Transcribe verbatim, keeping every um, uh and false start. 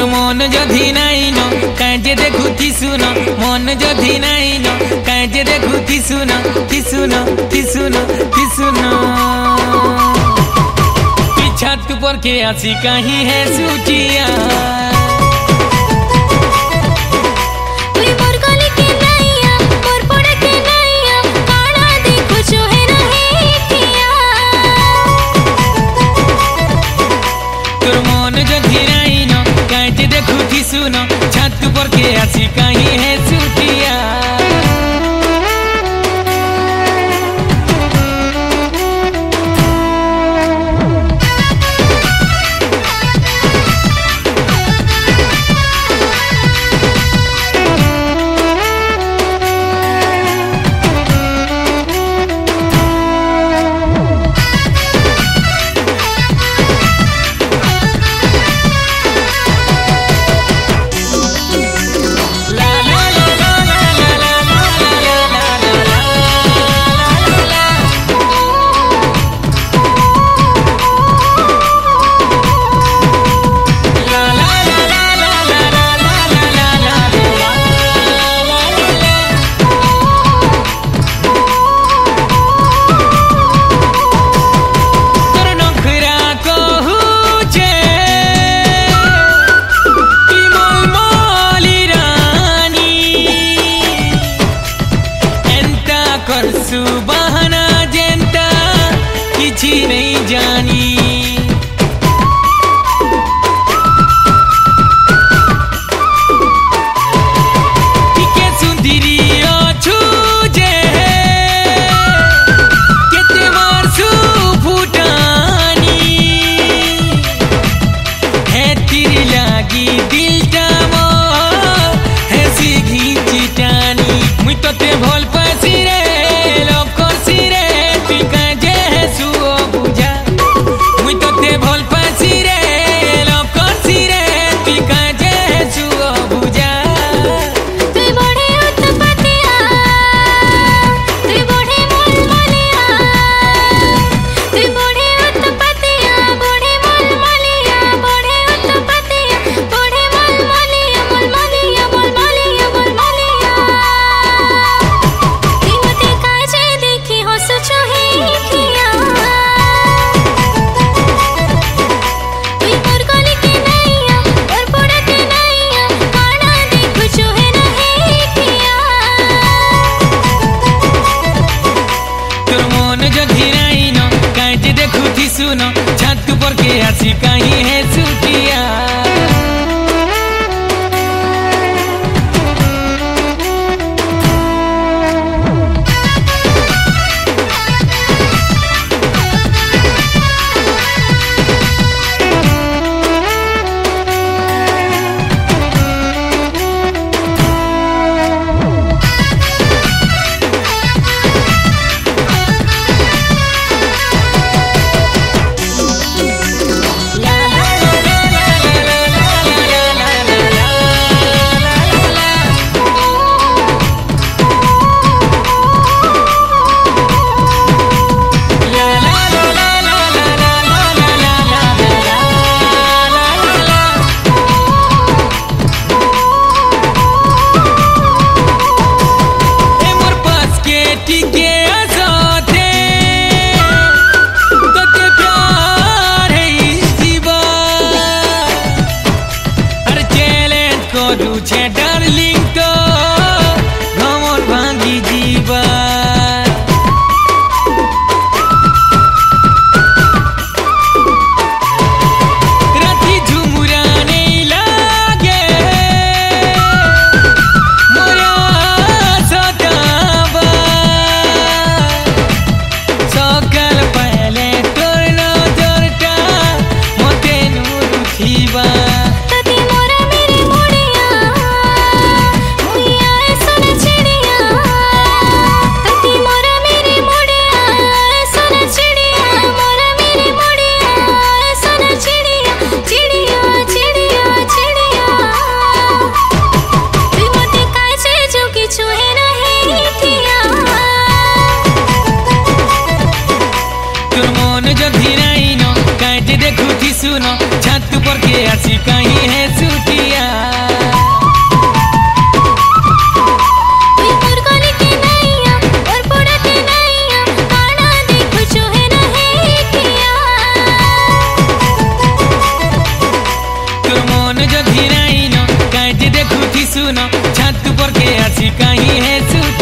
तोर मन जधि नाई न काजे देखुती सुन मन जधि नाई न काजे देखुती सुन ती सुन ती सुन ती सुन पीछा तू पर के आसी कहीं है सूचिया सुनो छत पर के आसी कहीं है सूटिया सुबहाना जनता किसी नहीं जानी के सुंदरी अच्छू जे केते मारसू फुटानी है तेरी लागी दिल टामो है सीधी चिटानी मुई तो ते भोल पासी रे सुनो छत पर के आसी कहीं है सूटिया डार्लिंग तो घमर भांगी जीवा राती झुमुरा नहीं लागे मोरा सतावा सकाल पहले तोर नजरटा मते नूर उठीबा जधि नाई न काजे देखुती सुनो छत पर के आसी कहीं है सूटी थी सुनो छत पर के आसी कहीं है सुत